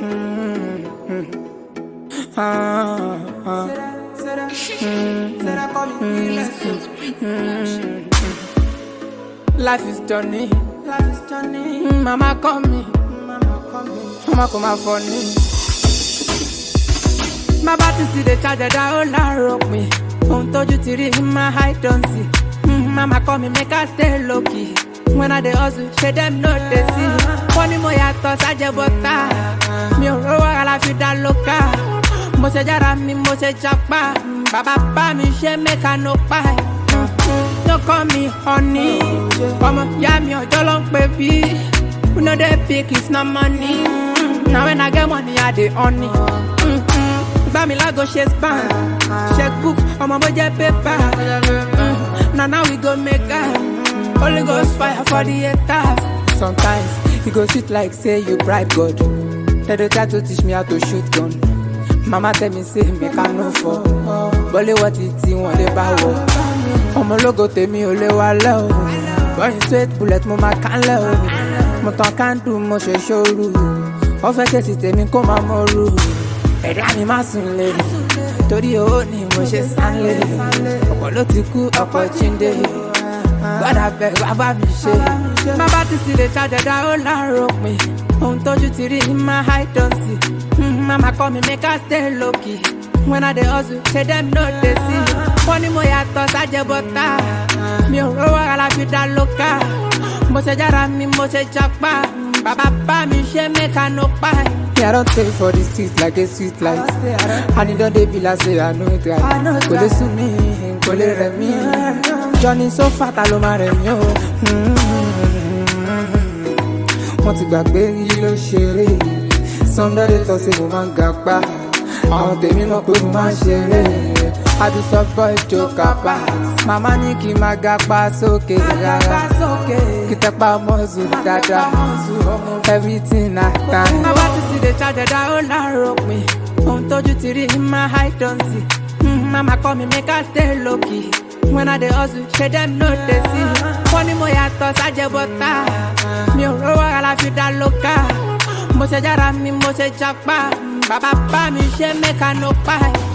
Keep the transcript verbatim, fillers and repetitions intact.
Mm-hmm. Ah, ah. Mm-hmm. Life is journey. Life is journey. Mm, mama call me. Mama call me. Mama come out for me. My battery see the charger that all rock me. Don't told you to read my height don't see. Mm, mama call me make I stay low key. When I dey hustle, she them know they see. Funny mo yato saje bota. Mi ò rówó ala fi dá lóka. Mo ṣe jára mi mo ṣe japa. Baba pa mi ṣe make I no pie. Don't call me honey. Ọmọ ya mi ọjọ́ ló ń pè bí. We know they pick it's not money. Now when I get money I dey honey. Buy me like go shake span. Checkbook, ọmọ mo jẹ paper. Now now we go make up. Holy Ghost fire for the haters. Sometimes you go shoot like say you bribe God. They dey try to teach me how to shoot gun. Mama tell me say make I no fall. Bọ́lé wọ́n ti tí wọ́n lè bá wọ̀. Ọmọ ológo tèmi ò lè wá lẹ́ o. Bọ́yìn straight bullet mo máa kán lẹ́ o. Mo tàn kándù mo ṣe ṣòru. Wọ́n fẹ́ kẹ́sì tèmi kó máa mọ́rù. Ẹ̀dá mi má sùn lé. Torí owó ni mo ṣe sánlé. Ọ̀pọ̀ ló ti kú ọ̀pọ̀ jíǹde. Gbọ́dọ̀ bẹ̀ bàbá mi ṣe. Má bá ti sì lè ṣàjẹ̀dá ó láàárọ̀ pé. Ohun tójú ti rí in my high don't see. Mm, mama call me make I stay low key. When I dey hustle, say them know they see. Funny mo yàtọ̀ sájẹ bọ́tà. Mi ò rówó ala fi dá lóka. Mo ṣe jára mi mo ṣe japa. Baba pa mi ṣe make I no pie. Yeah, I don't take for the street like a sweet light. And it don't dey be like say I know it right. Kò lè sú mi, kò lè rẹ̀ mí. Johnny so fat ló máa rẹ̀ mí o. Wọ́n ti gbàgbé yìí ló ṣeré. Sunday tó ṣe mo máa ń ga pa. Àwọn tèmi mọ̀ pé mo máa ń ṣeré. Adu soft boy joke apart. Mama ní kí n máa ga pa sókè rárá. Kí tẹ́pá mọ́sù dáadáa. Everything na time. Má bá ti sì lè ṣàjẹ̀dá ó láàárọ̀ pé. Ohun tójú ti rí in my high don't see. Mm, mama call me make I stay low key. When I dey hustle, she them know they see. Funny mo yàtọ̀ sájẹ bọ́tà. Mi ò rówó ala fi dá lóka. Mo ṣe jára mi mo ṣe japa. Baba pa mi ṣe make I no pie.